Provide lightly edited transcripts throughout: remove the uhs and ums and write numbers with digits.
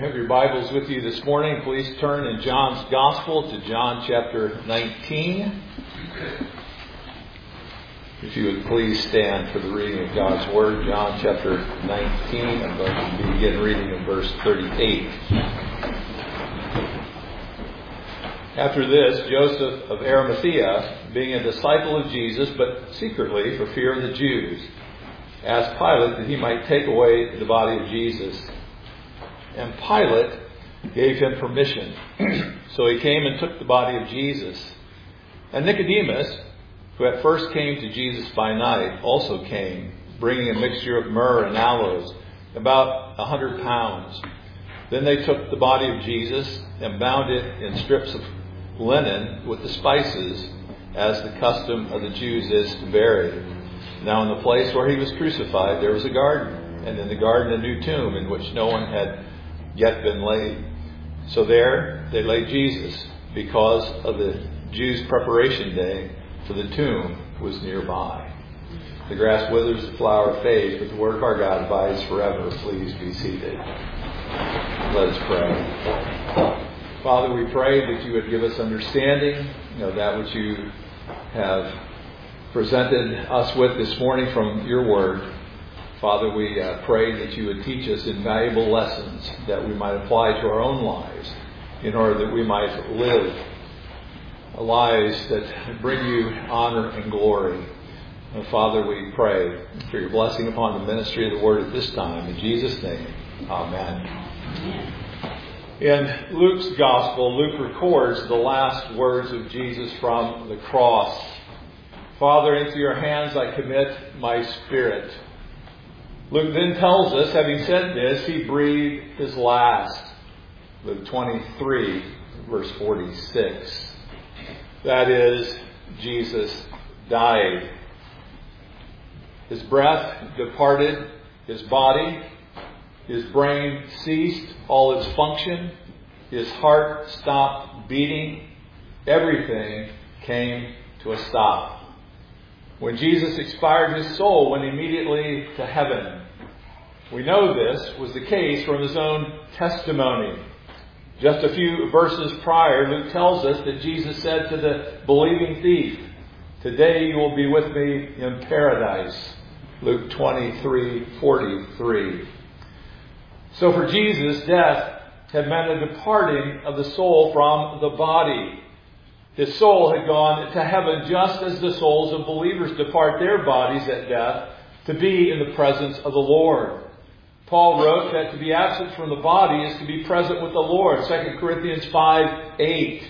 Have your Bibles with you this morning. Please turn in John's Gospel to John chapter 19. If you would please stand for the reading of God's Word. John chapter 19. I'm going to begin reading in verse 38. After this, Joseph of Arimathea, being a disciple of Jesus, but secretly for fear of the Jews, asked Pilate that he might take away the body of Jesus. And Pilate gave him permission. So he came and took the body of Jesus. And Nicodemus, who at first came to Jesus by night, also came, bringing a mixture of myrrh and aloes, about 100 pounds. Then they took the body of Jesus and bound it in strips of linen with the spices, as the custom of the Jews is to bury. Now in the place where he was crucified there was a garden, and in the garden a new tomb in which no one had yet been laid. So there they laid Jesus, because of the Jews' preparation day, for the tomb was nearby. The grass withers, the flower fades, but the word of our God abides forever. Please be seated. Let us pray. Father, we pray that you would give us understanding of that which you have presented us with this morning from your word. Father, we pray that you would teach us invaluable lessons that we might apply to our own lives in order that we might live lives that bring you honor and glory. And Father, we pray for your blessing upon the ministry of the word at this time. In Jesus' name, amen. In Luke's gospel, Luke records the last words of Jesus from the cross. Father, into your hands I commit my spirit. Luke then tells us, having said this, he breathed his last. Luke 23, verse 46. That is, Jesus died. His breath departed his body. His brain ceased all its function. His heart stopped beating. Everything came to a stop. When Jesus expired, his soul went immediately to heaven. We know this was the case from his own testimony. Just a few verses prior, Luke tells us that Jesus said to the believing thief, "Today you will be with me in paradise." Luke 23:43. So for Jesus, death had meant a departing of the soul from the body. His soul had gone to heaven just as the souls of believers depart their bodies at death to be in the presence of the Lord. Paul wrote that to be absent from the body is to be present with the Lord. 2 Corinthians 5:8.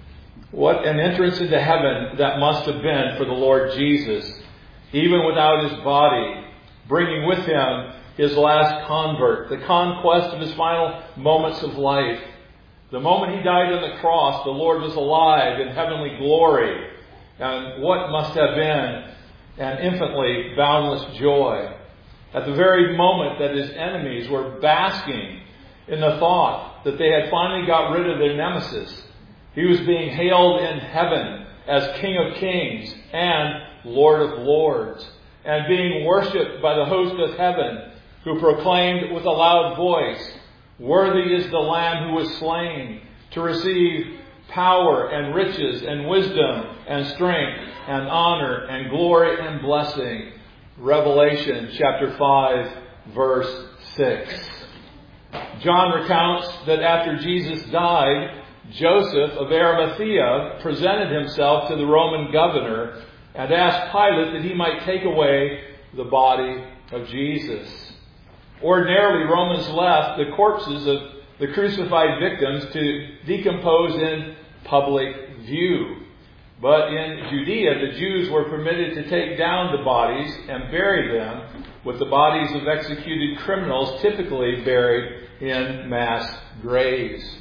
What an entrance into heaven that must have been for the Lord Jesus, even without his body, bringing with him his last convert, the conquest of his final moments of life. The moment he died on the cross, the Lord was alive in heavenly glory. And what must have been an infinitely boundless joy. At the very moment that his enemies were basking in the thought that they had finally got rid of their nemesis, he was being hailed in heaven as King of Kings and Lord of Lords, and being worshipped by the host of heaven, who proclaimed with a loud voice, "Worthy is the Lamb who was slain to receive power and riches and wisdom and strength and honor and glory and blessing." Revelation chapter 5, verse 6. John recounts that after Jesus died, Joseph of Arimathea presented himself to the Roman governor and asked Pilate that he might take away the body of Jesus. Ordinarily, Romans left the corpses of the crucified victims to decompose in public view. But in Judea, the Jews were permitted to take down the bodies and bury them with the bodies of executed criminals typically buried in mass graves.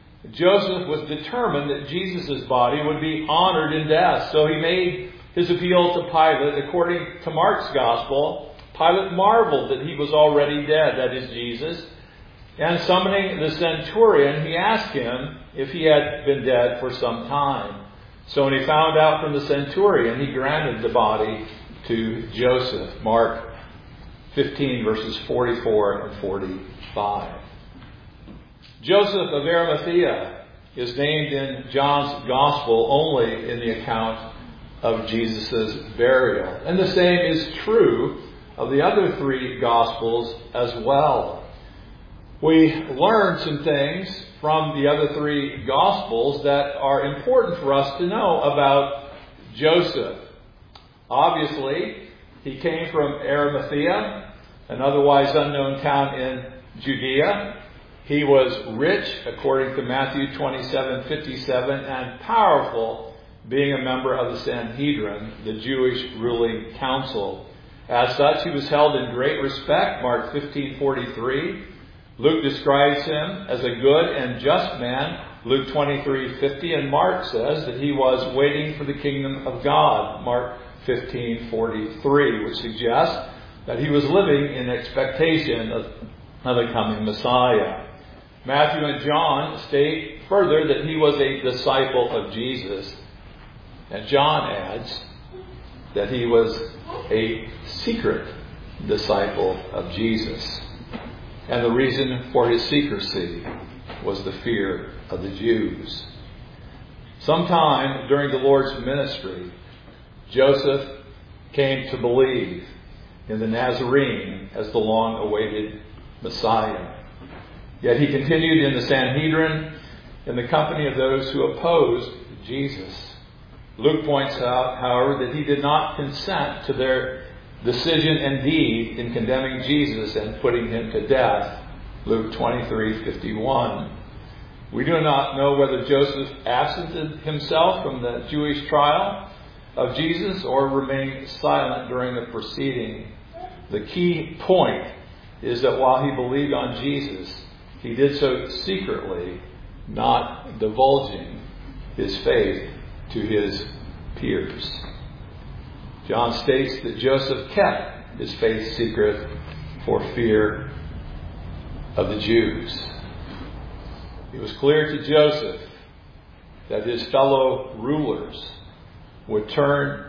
Joseph was determined that Jesus' body would be honored in death, so he made his appeal to Pilate. According to Mark's Gospel, Pilate marveled that he was already dead, that is Jesus, and summoning the centurion, he asked him if he had been dead for some time. So when he found out from the centurion, he granted the body to Joseph. Mark 15, verses 44 and 45. Joseph of Arimathea is named in John's Gospel only in the account of Jesus' burial. And the same is true of the other three Gospels as well. We learn some things from the other three Gospels that are important for us to know about Joseph. Obviously, he came from Arimathea, an otherwise unknown town in Judea. He was rich, according to Matthew 27:57, and powerful, being a member of the Sanhedrin, the Jewish ruling council. As such, he was held in great respect, Mark 15:43. Luke describes him as a good and just man, Luke 23:50, and Mark says that he was waiting for the kingdom of God, Mark 15:43, which suggests that he was living in expectation of the coming Messiah. Matthew and John state further that he was a disciple of Jesus. And John adds that he was a secret disciple of Jesus. And the reason for his secrecy was the fear of the Jews. Sometime during the Lord's ministry, Joseph came to believe in the Nazarene as the long-awaited Messiah. Yet he continued in the Sanhedrin in the company of those who opposed Jesus. Luke points out, however, that he did not consent to their decision and deed in condemning Jesus and putting him to death. Luke 23:51. We do not know whether Joseph absented himself from the Jewish trial of Jesus or remained silent during the proceeding. The key point is that while he believed on Jesus, he did so secretly, not divulging his faith to his peers. John states that Joseph kept his faith secret for fear of the Jews. It was clear to Joseph that his fellow rulers would turn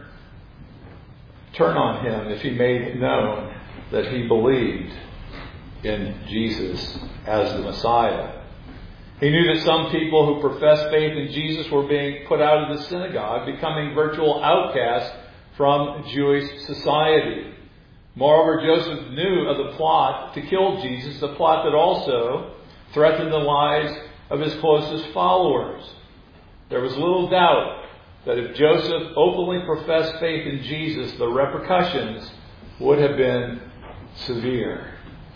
on him if he made known that he believed in Jesus as the Messiah. He knew that some people who professed faith in Jesus were being put out of the synagogue, becoming virtual outcasts from Jewish society. Moreover, Joseph knew of the plot to kill Jesus, the plot that also threatened the lives of his closest followers. There was little doubt that if Joseph openly professed faith in Jesus, the repercussions would have been severe.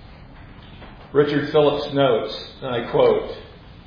Richard Phillips notes, and I quote,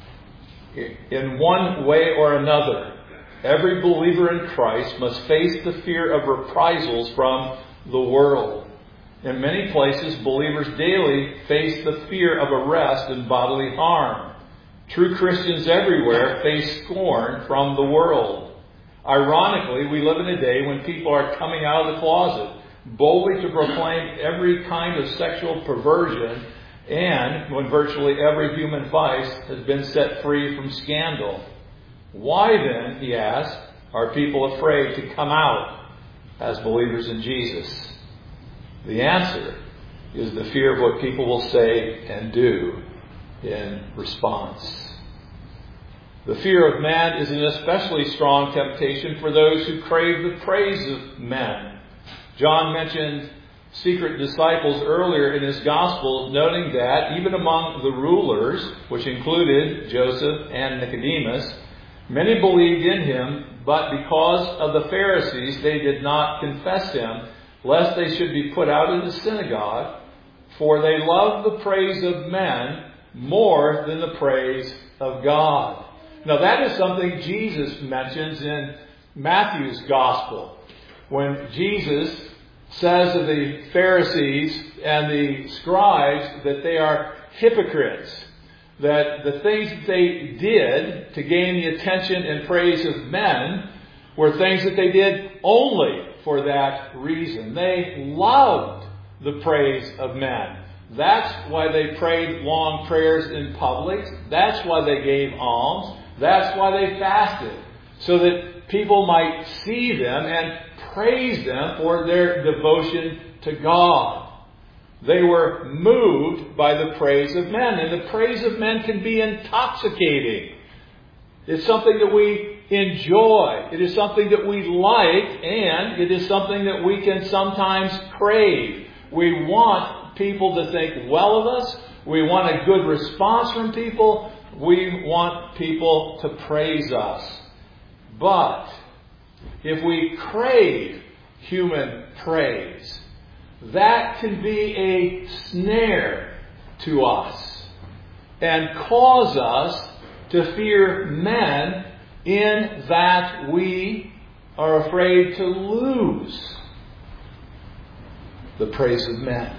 "In one way or another, every believer in Christ must face the fear of reprisals from the world. In many places, believers daily face the fear of arrest and bodily harm. True Christians everywhere face scorn from the world. Ironically, we live in a day when people are coming out of the closet, boldly to proclaim every kind of sexual perversion, and when virtually every human vice has been set free from scandal. Why then," he asked, "are people afraid to come out as believers in Jesus?" The answer is the fear of what people will say and do in response. The fear of man is an especially strong temptation for those who crave the praise of men. John mentioned secret disciples earlier in his Gospel, noting that even among the rulers, which included Joseph and Nicodemus, many believed in him, but because of the Pharisees, they did not confess him, lest they should be put out of the synagogue, for they loved the praise of men more than the praise of God. Now that is something Jesus mentions in Matthew's Gospel. When Jesus says of the Pharisees and the scribes that they are hypocrites, that the things that they did to gain the attention and praise of men were things that they did only for that reason. They loved the praise of men. That's why they prayed long prayers in public. That's why they gave alms. That's why they fasted, so that people might see them and praise them for their devotion to God. They were moved by the praise of men. And the praise of men can be intoxicating. It's something that we enjoy. It is something that we like, and it is something that we can sometimes crave. We want people to think well of us. We want a good response from people. We want people to praise us. But if we crave human praise, that can be a snare to us and cause us to fear men in that we are afraid to lose the praise of men,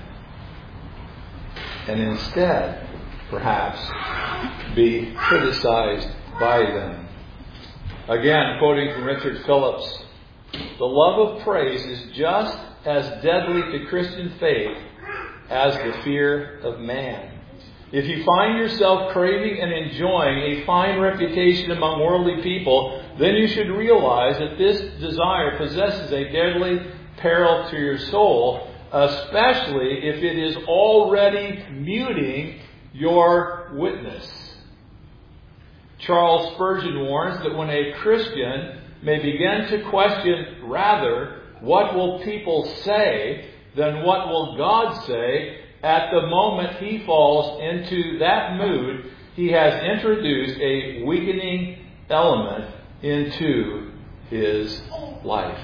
and instead, perhaps, be criticized by them. Again, quoting from Richard Phillips, the love of praise is just as deadly to Christian faith as the fear of man. If you find yourself craving and enjoying a fine reputation among worldly people, then you should realize that this desire possesses a deadly peril to your soul, especially if it is already muting your witness. Charles Spurgeon warns that when a Christian may begin to question rather what will people say than what will God say, at the moment he falls into that mood, he has introduced a weakening element into his life.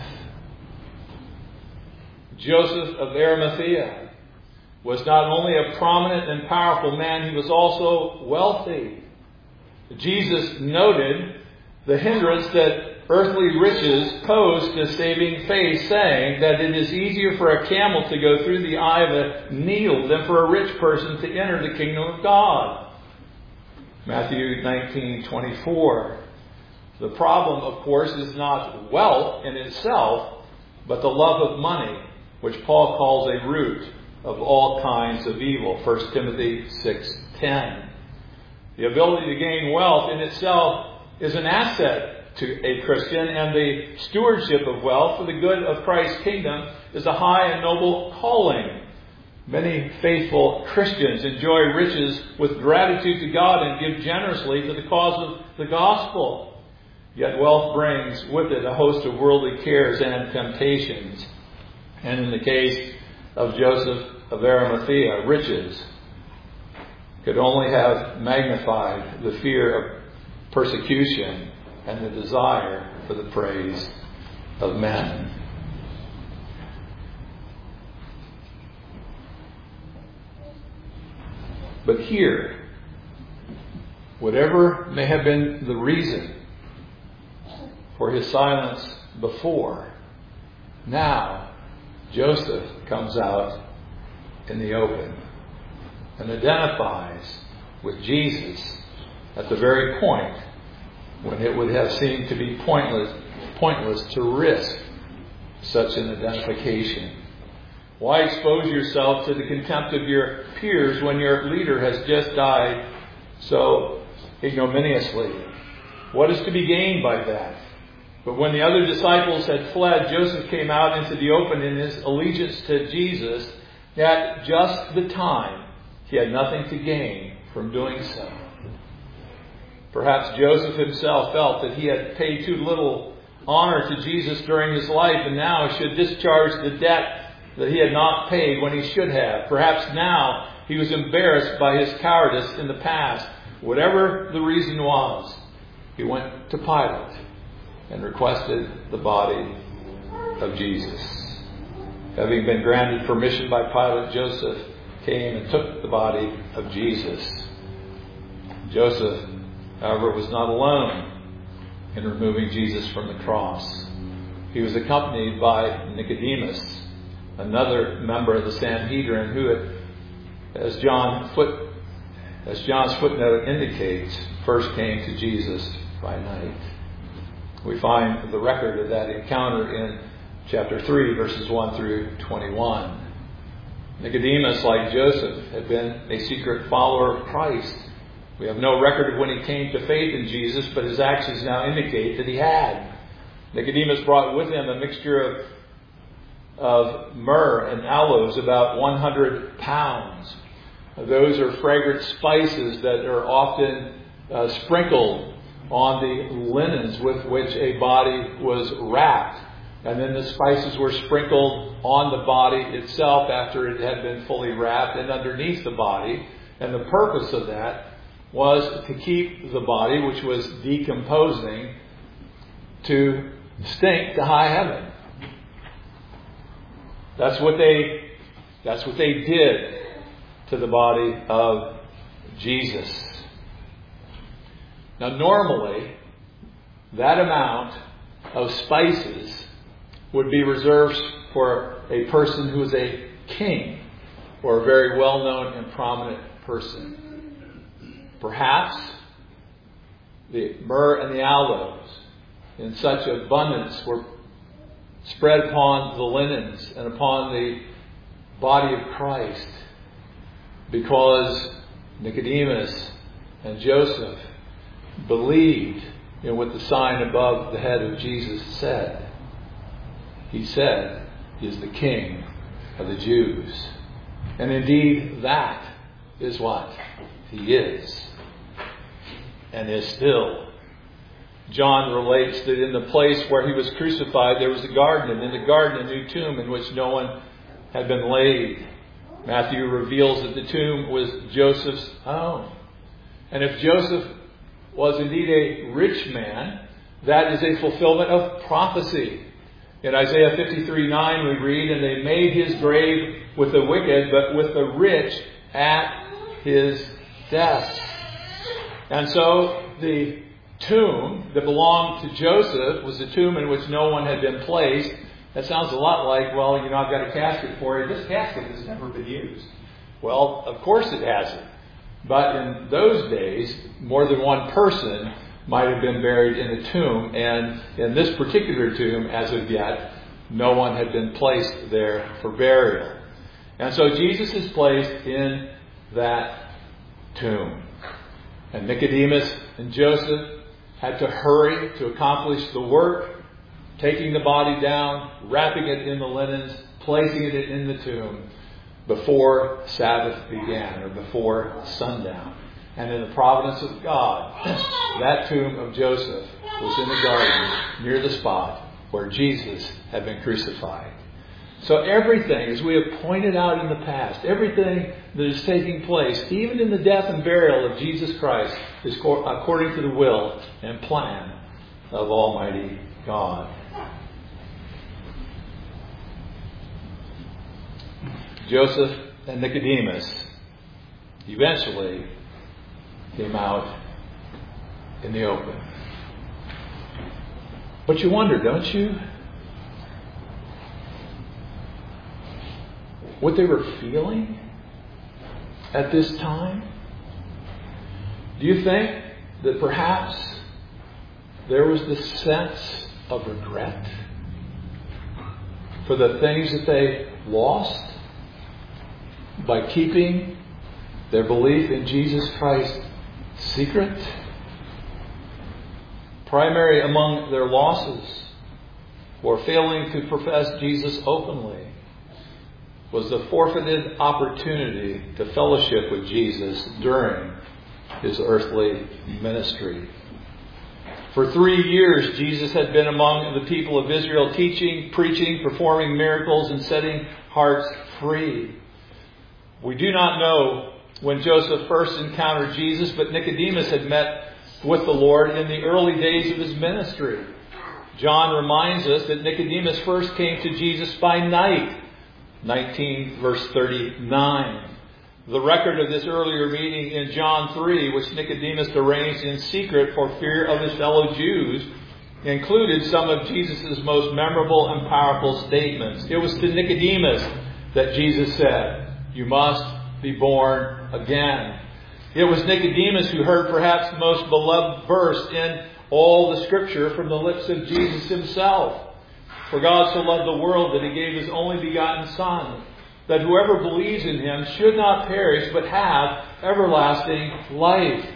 Joseph of Arimathea was not only a prominent and powerful man, he was also wealthy. Jesus noted the hindrance that earthly riches pose to saving faith, saying that it is easier for a camel to go through the eye of a needle than for a rich person to enter the kingdom of God. Matthew 19:24. The problem, of course, is not wealth in itself, but the love of money, which Paul calls a root of all kinds of evil. 1 Timothy 6:10. The ability to gain wealth in itself is an asset to a Christian, and the stewardship of wealth for the good of Christ's kingdom is a high and noble calling. Many faithful Christians enjoy riches with gratitude to God and give generously to the cause of the gospel. Yet wealth brings with it a host of worldly cares and temptations. And in the case of Joseph of Arimathea, riches could only have magnified the fear of persecution and the desire for the praise of men. But here, whatever may have been the reason for his silence before, now Joseph comes out in the open and identifies with Jesus at the very point when it would have seemed to be pointless to risk such an identification. Why expose yourself to the contempt of your peers when your leader has just died so ignominiously? What is to be gained by that? But when the other disciples had fled, Joseph came out into the open in his allegiance to Jesus at just the time he had nothing to gain from doing so. Perhaps Joseph himself felt that he had paid too little honor to Jesus during his life and now should discharge the debt that he had not paid when he should have. Perhaps now he was embarrassed by his cowardice in the past. Whatever the reason was, he went to Pilate and requested the body of Jesus. Having been granted permission by Pilate, Joseph came and took the body of Jesus. Joseph, however, was not alone in removing Jesus from the cross. He was accompanied by Nicodemus, another member of the Sanhedrin, who, as John's footnote indicates, first came to Jesus by night. We find the record of that encounter in chapter 3, verses 1 through 21. Nicodemus, like Joseph, had been a secret follower of Christ. We have no record of when he came to faith in Jesus, but his actions now indicate that he had. Nicodemus brought with him a mixture of of myrrh and aloes, about 100 pounds. Those are fragrant spices that are often sprinkled on the linens with which a body was wrapped. And then the spices were sprinkled on the body itself after it had been fully wrapped and underneath the body. And the purpose of that was to keep the body, which was decomposing, to stink to high heaven. That's what they did to the body of Jesus. Now, normally, that amount of spices would be reserved for a person who is a king or a very well-known and prominent person. Perhaps the myrrh and the aloes in such abundance were spread upon the linens and upon the body of Christ because Nicodemus and Joseph believed in what the sign above the head of Jesus said. He said, "He is the King of the Jews." And indeed, that is what he is and is still. John relates that in the place where he was crucified, there was a garden, and in the garden a new tomb in which no one had been laid. Matthew reveals that the tomb was Joseph's own. And if Joseph was indeed a rich man, that is a fulfillment of prophecy. In Isaiah 53:9 we read, "And they made his grave with the wicked, but with the rich at his death." And so the tomb that belonged to Joseph was a tomb in which no one had been placed. That sounds a lot like, well, I've got a casket for you. This casket has never been used. Well, of course it hasn't. But in those days, more than one person might have been buried in a tomb. And in this particular tomb, as of yet, no one had been placed there for burial. And so Jesus is placed in that tomb. And Nicodemus and Joseph had to hurry to accomplish the work, taking the body down, wrapping it in the linens, placing it in the tomb before Sabbath began or before sundown. And in the providence of God, that tomb of Joseph was in the garden near the spot where Jesus had been crucified. So everything, as we have pointed out in the past, everything that is taking place, even in the death and burial of Jesus Christ, is according to the will and plan of Almighty God. Joseph and Nicodemus eventually came out in the open. But you wonder, don't you, what they were feeling at this time? Do you think that perhaps there was this sense of regret for the things that they lost by keeping their belief in Jesus Christ secret? Primary among their losses, or failing to profess Jesus openly, was the forfeited opportunity to fellowship with Jesus during his earthly ministry. For 3 years, Jesus had been among the people of Israel, teaching, preaching, performing miracles, and setting hearts free. We do not know when Joseph first encountered Jesus, but Nicodemus had met with the Lord in the early days of his ministry. John reminds us that Nicodemus first came to Jesus by night. 19 verse 39. The record of this earlier meeting in John 3, which Nicodemus arranged in secret for fear of his fellow Jews, included some of Jesus' most memorable and powerful statements. It was to Nicodemus that Jesus said, "You must be born again." It was Nicodemus who heard perhaps the most beloved verse in all the Scripture from the lips of Jesus himself. "For God so loved the world that he gave his only begotten Son, that whoever believes in him should not perish but have everlasting life."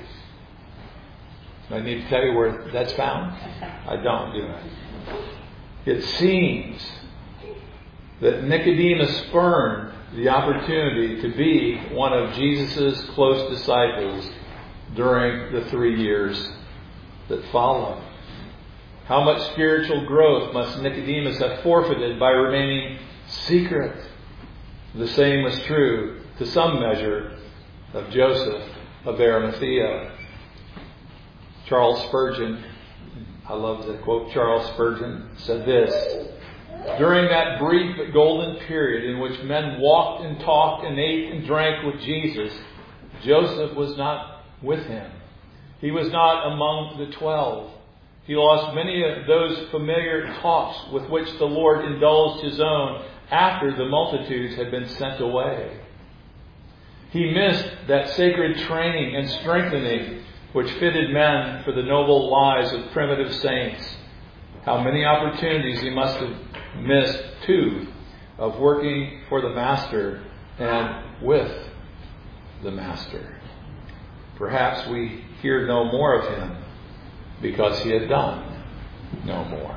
I need to tell you where that's found? I don't, do I? It seems that Nicodemus spurned the opportunity to be one of Jesus' close disciples during the 3 years that followed. How much spiritual growth must Nicodemus have forfeited by remaining secret? The same was true, to some measure, of Joseph of Arimathea. Charles Spurgeon, I love to quote Charles Spurgeon, said this: "During that brief but golden period in which men walked and talked and ate and drank with Jesus, Joseph was not with him. He was not among the 12. He lost many of those familiar talks with which the Lord indulged his own after the multitudes had been sent away. He missed that sacred training and strengthening which fitted men for the noble lives of primitive saints. How many opportunities he must have missed, too, of working for the Master and with the Master. Perhaps we hear no more of him because he had done no more."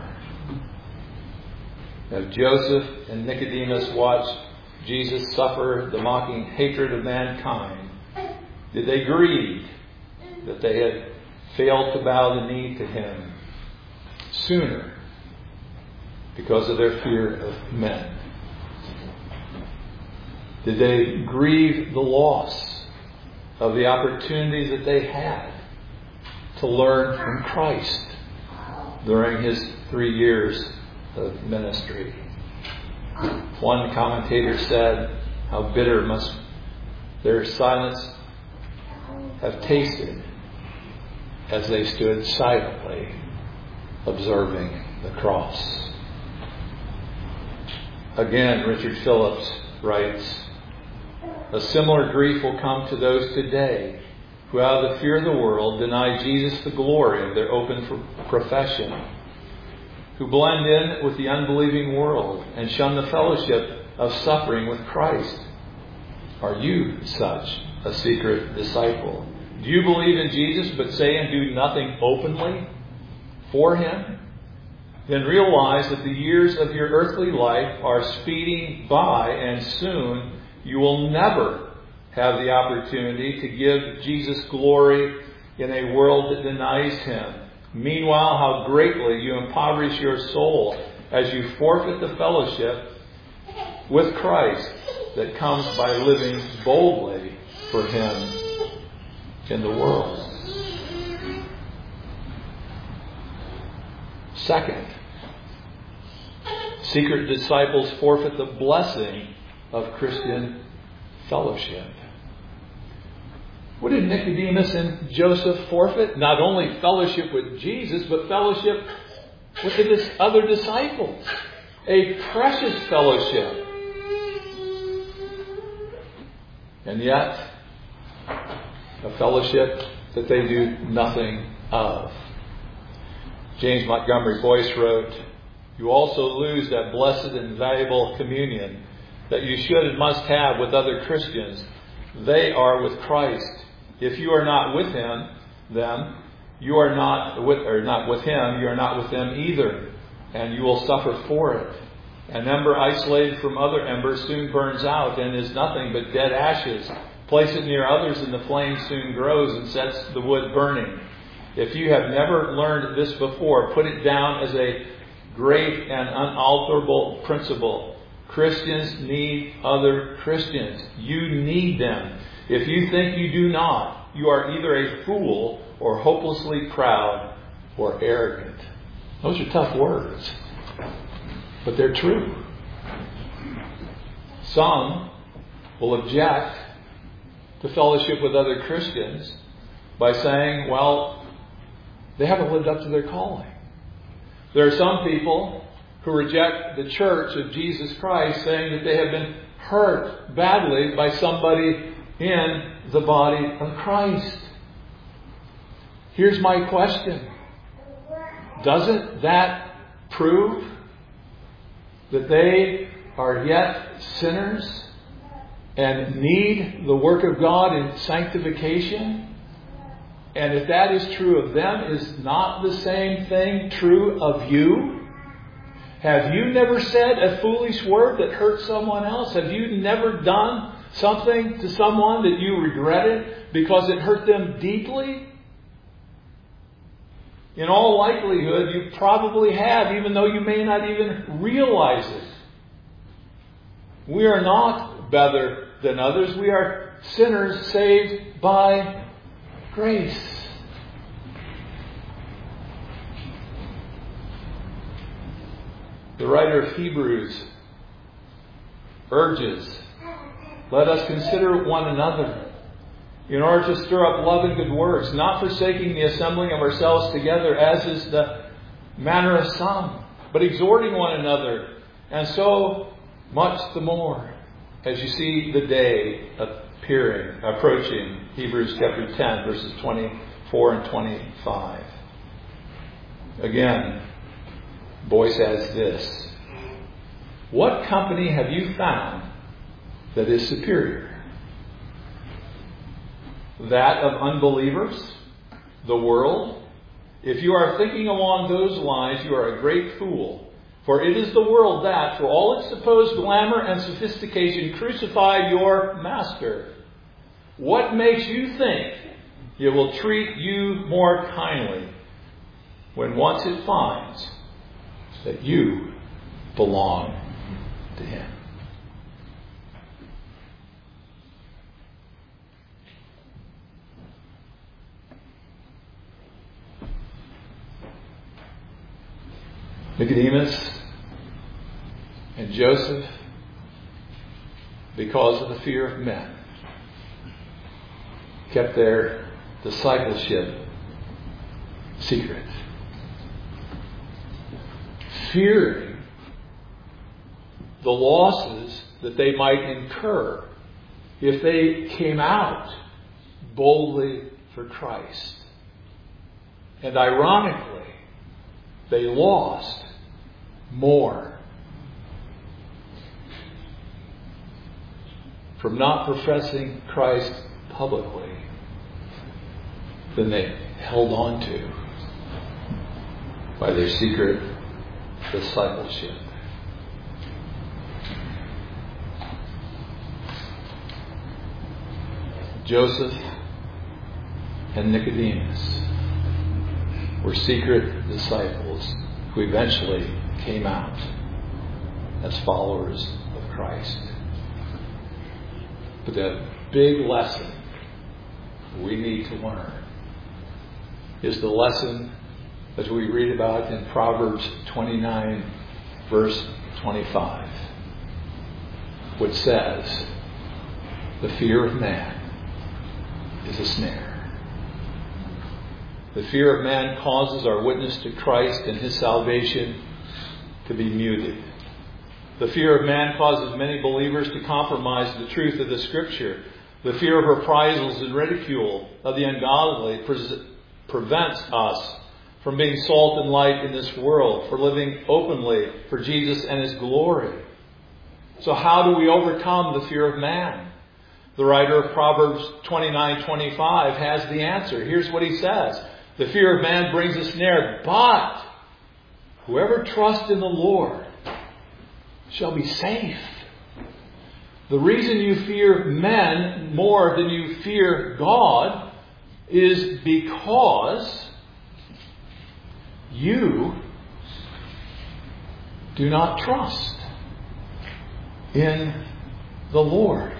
As Joseph and Nicodemus watched Jesus suffer the mocking hatred of mankind, did they grieve that they had failed to bow the knee to him sooner because of their fear of men? Did they grieve the loss of the opportunities that they had to learn from Christ during his 3 years of ministry? One commentator said, "How bitter must their silence have tasted as they stood silently observing the cross." Again, Richard Phillips writes, "A similar grief will come to those today who out of the fear of the world deny Jesus the glory of their open profession, who blend in with the unbelieving world and shun the fellowship of suffering with Christ. Are you such a secret disciple? Do you believe in Jesus but say and do nothing openly for him? Then realize that the years of your earthly life are speeding by, and soon you will never have the opportunity to give Jesus glory in a world that denies him. Meanwhile, how greatly you impoverish your soul as you forfeit the fellowship with Christ that comes by living boldly for him in the world." Second, secret disciples forfeit the blessing of Christian fellowship. What did Nicodemus and Joseph forfeit? Not only fellowship with Jesus, but fellowship with the other disciples. A precious fellowship. And yet, a fellowship that they do nothing of. James Montgomery Boyce wrote, "You also lose that blessed and valuable communion that you should and must have with other Christians. They are with Christ. If you are not with him, you are not with him, you are not with them either, and you will suffer for it. An ember isolated from other embers soon burns out and is nothing but dead ashes. Place it near others and the flame soon grows and sets the wood burning. If you have never learned this before, put it down as a great and unalterable principle. Christians need other Christians. You need them. If you think you do not, you are either a fool or hopelessly proud or arrogant." Those are tough words, but they're true. Some will object to fellowship with other Christians by saying, well, they haven't lived up to their calling. There are some people who reject the church of Jesus Christ, saying that they have been hurt badly by somebody in the body of Christ. Here's my question. Doesn't that prove that they are yet sinners and need the work of God in sanctification? And if that is true of them, is not the same thing true of you? Have you never said a foolish word that hurt someone else? Have you never done something to someone that you regretted because it hurt them deeply? In all likelihood, you probably have, even though you may not even realize it. We are not better than others. We are sinners saved by grace. The writer of Hebrews urges, let us consider one another in order to stir up love and good works, not forsaking the assembling of ourselves together, as is the manner of some, but exhorting one another, and so much the more as you see the day approaching. Hebrews chapter 10, verses 24 and 25. Again, Boyce adds this: what company have you found that is superior? That of unbelievers? The world? If you are thinking along those lines, you are a great fool. For it is the world that, for all its supposed glamour and sophistication, crucified your master. What makes you think it will treat you more kindly when once it finds that you belong to Him? Nicodemus and Joseph, because of the fear of men, kept their discipleship secret, fearing the losses that they might incur if they came out boldly for Christ. And ironically, they lost more from not professing Christ publicly than they held on to by their secret discipleship. Joseph and Nicodemus were secret disciples who eventually came out as followers of Christ. But the big lesson we need to learn is the lesson that we read about in Proverbs 29, verse 25, which says, the fear of man is a snare. The fear of man causes our witness to Christ and His salvation to be muted. The fear of man causes many believers to compromise the truth of the Scripture. The fear of reprisals and ridicule of the ungodly prevents us from being salt and light in this world, for living openly for Jesus and His glory. So how do we overcome the fear of man? The writer of Proverbs 29:25 has the answer. Here's what he says. The fear of man brings a snare, but whoever trusts in the Lord shall be safe. The reason you fear men more than you fear God is because you do not trust in the Lord.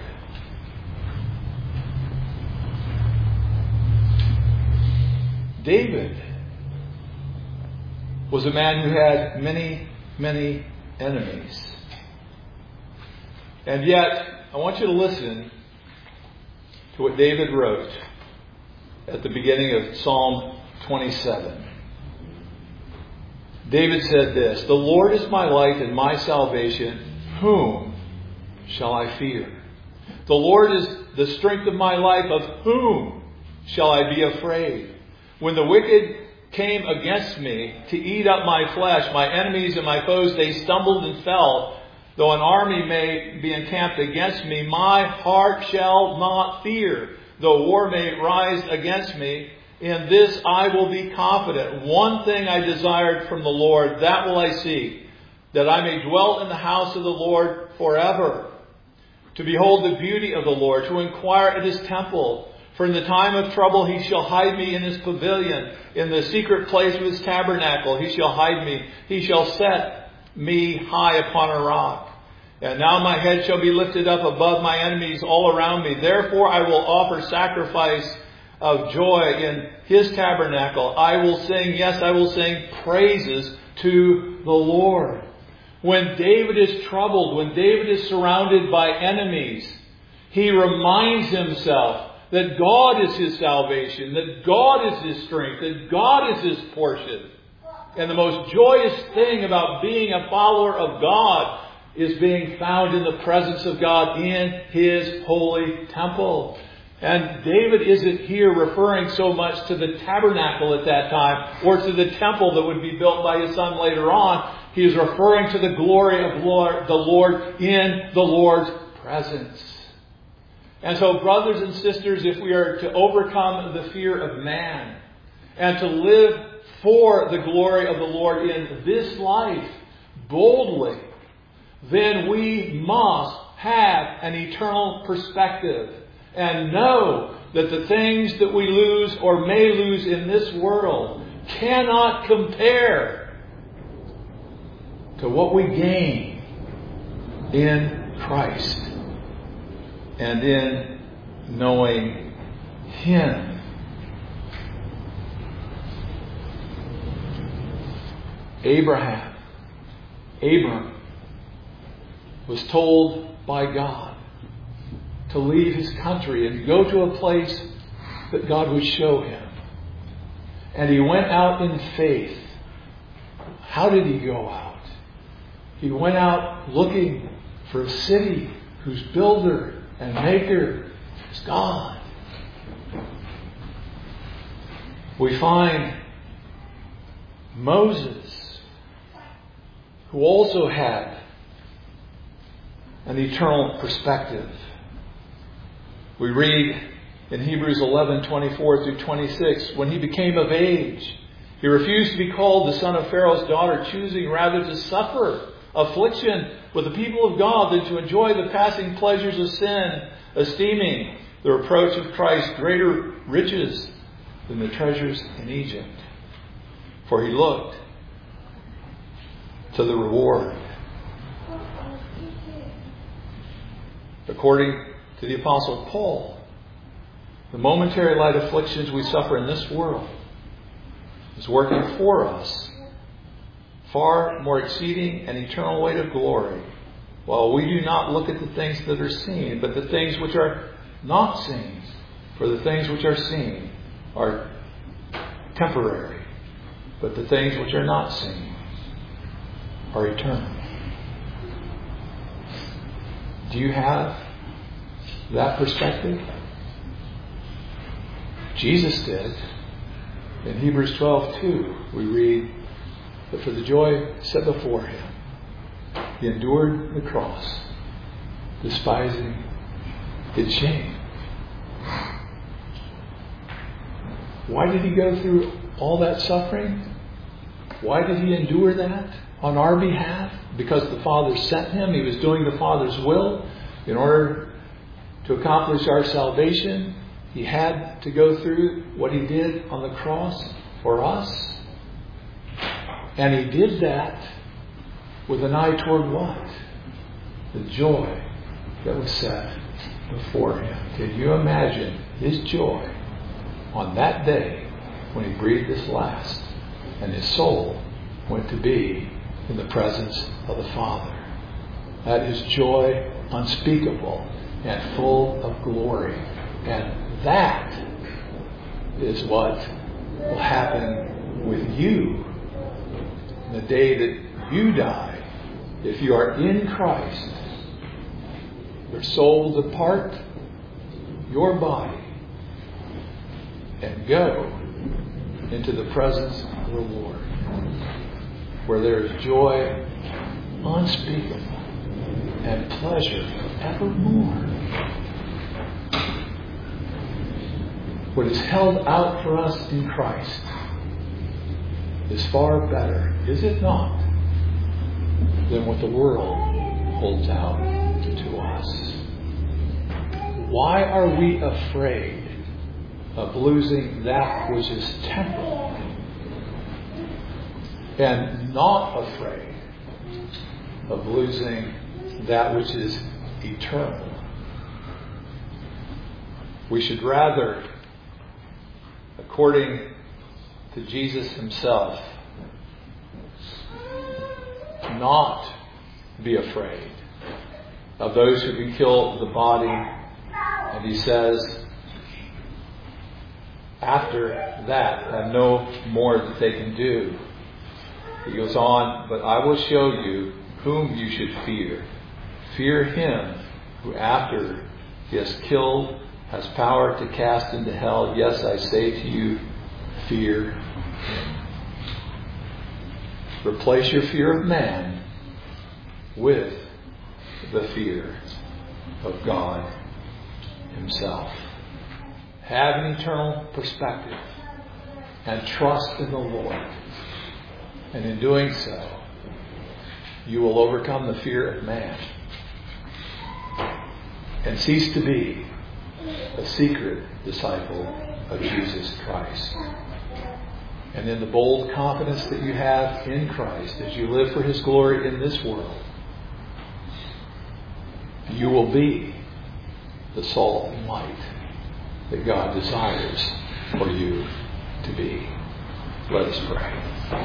David was a man who had many, many enemies. And yet, I want you to listen to what David wrote at the beginning of Psalm 27. David said this, the Lord is my light and my salvation. Whom shall I fear? The Lord is the strength of my life. Of whom shall I be afraid? When the wicked came against me to eat up my flesh, my enemies and my foes, they stumbled and fell. Though an army may be encamped against me, my heart shall not fear. Though war may rise against me, in this I will be confident. One thing I desired from the Lord, that will I seek, that I may dwell in the house of the Lord forever, to behold the beauty of the Lord, to inquire at His temple. For in the time of trouble He shall hide me in His pavilion. In the secret place of His tabernacle He shall hide me. He shall set me high upon a rock. And now my head shall be lifted up above my enemies all around me. Therefore I will offer sacrifice of joy in His tabernacle. I will sing, yes, I will sing praises to the Lord. When David is troubled, when David is surrounded by enemies, he reminds himself that God is his salvation, that God is his strength, that God is his portion. And the most joyous thing about being a follower of God is being found in the presence of God in His holy temple. And David isn't here referring so much to the tabernacle at that time or to the temple that would be built by his son later on. He is referring to the glory of the Lord in the Lord's presence. And so, brothers and sisters, if we are to overcome the fear of man and to live for the glory of the Lord in this life boldly, then we must have an eternal perspective and know that the things that we lose or may lose in this world cannot compare to what we gain in Christ and in knowing Him. Abram was told by God to leave his country and go to a place that God would show him. And he went out in faith. How did he go out? He went out looking for a city whose builder and maker is God. We find Moses, who also had an eternal perspective. We read in Hebrews 11:24 through 26, when he became of age, he refused to be called the son of Pharaoh's daughter, choosing rather to suffer affliction with the people of God than to enjoy the passing pleasures of sin, esteeming the reproach of Christ greater riches than the treasures in Egypt. For he looked to the reward. According to the Apostle Paul, the momentary light afflictions we suffer in this world is working for us far more exceeding and eternal weight of glory, while we do not look at the things that are seen, but the things which are not seen. For the things which are seen are temporary, but the things which are not seen are eternal. Do you have that perspective? Jesus did. In Hebrews 12:2, we read that for the joy set before him, he endured the cross, despising its shame. Why did he go through all that suffering? Why did he endure that on our behalf? Because the Father sent him. He was doing the Father's will. In order to accomplish our salvation, he had to go through what he did on the cross for us. And he did that with an eye toward what? The joy that was set before him. Can you imagine his joy on that day when he breathed his last and his soul went to be in the presence of the Father? That is joy unspeakable and full of glory. And that is what will happen with you the day that you die. If you are in Christ, your soul will depart your body and go into the presence of the Lord, where there is joy unspeakable and pleasure evermore. What is held out for us in Christ is far better, is it not, than what the world holds out to us. Why are we afraid of losing that which is temporal and not afraid of losing that which is eternal? We should rather, according to Jesus himself, not be afraid of those who can kill the body. And he says, after that, have no more that they can do. He goes on, but I will show you whom you should fear. Fear him who after he has killed has power to cast into hell. Yes, I say to you, fear him. Replace your fear of man with the fear of God himself. Have an eternal perspective and trust in the Lord. And in doing so, you will overcome the fear of man and cease to be a secret disciple of Jesus Christ. And in the bold confidence that you have in Christ as you live for his glory in this world, you will be the salt and light that God desires for you to be. Let us pray.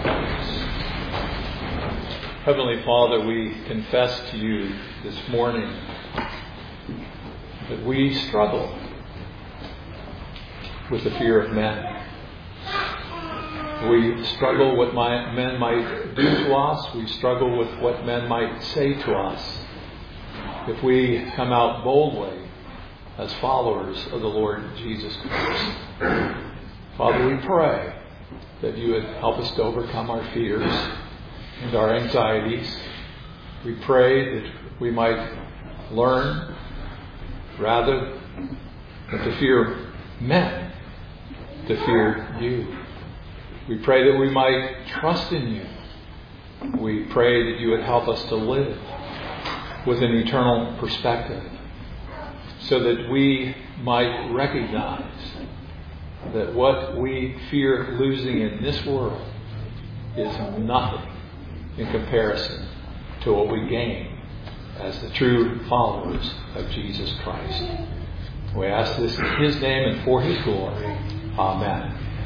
Heavenly Father, we confess to you this morning that we struggle with the fear of men. We struggle with what men might do to us. We struggle with what men might say to us if we come out boldly as followers of the Lord Jesus Christ. Father, we pray that you would help us to overcome our fears and our anxieties. We pray that we might learn, rather than to fear men, to fear you. We pray that we might trust in you. We pray that you would help us to live with an eternal perspective so that we might recognize that what we fear losing in this world is nothing in comparison to what we gain as the true followers of Jesus Christ. We ask this in his name and for his glory. Amen.